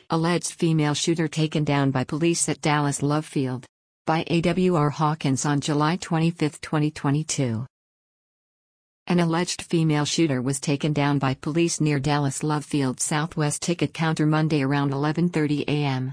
Alleged female shooter taken down by police at Dallas Love Field. By A.W.R. Hawkins on July 25, 2022. An alleged female shooter was taken down by police near Dallas Love Field Southwest ticket counter Monday around 11:30 a.m.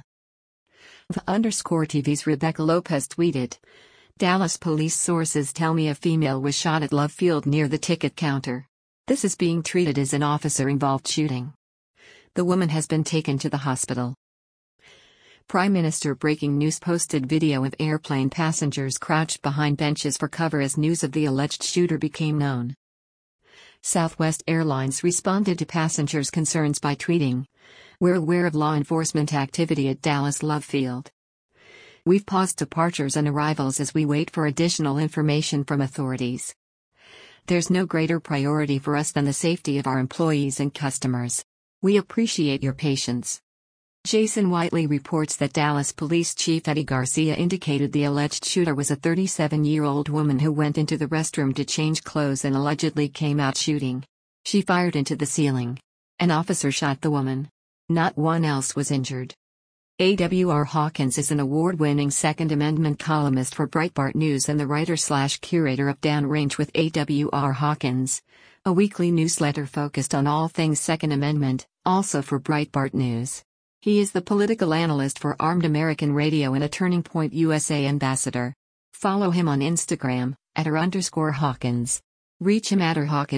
TV's Rebecca Lopez tweeted, "Dallas police sources tell me a female was shot at Love Field near the ticket counter. This is being treated as an officer-involved shooting. The woman has been taken to the hospital." Prime Minister breaking news posted video of airplane passengers crouched behind benches for cover as news of the alleged shooter became known. Southwest Airlines responded to passengers' concerns by tweeting, "We're aware of law enforcement activity at Dallas Love Field. We've paused departures and arrivals as we wait for additional information from authorities. There's no greater priority for us than the safety of our employees and customers. We appreciate your patience." Jason Whiteley reports that Dallas Police Chief Eddie Garcia indicated the alleged shooter was a 37-year-old woman who went into the restroom to change clothes and allegedly came out shooting. She fired into the ceiling. An officer shot the woman. Not one else was injured. A.W.R. Hawkins is an award-winning Second Amendment columnist for Breitbart News and the writer/curator of Downrange with A.W.R. Hawkins, a weekly newsletter focused on all things Second Amendment, also for Breitbart News. He is the political analyst for Armed American Radio and a Turning Point USA ambassador. Follow him on Instagram, @r_Hawkins. Reach him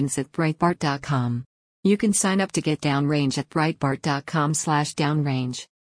@Hawkins@Breitbart.com. You can sign up to get Downrange at Breitbart.com/Downrange.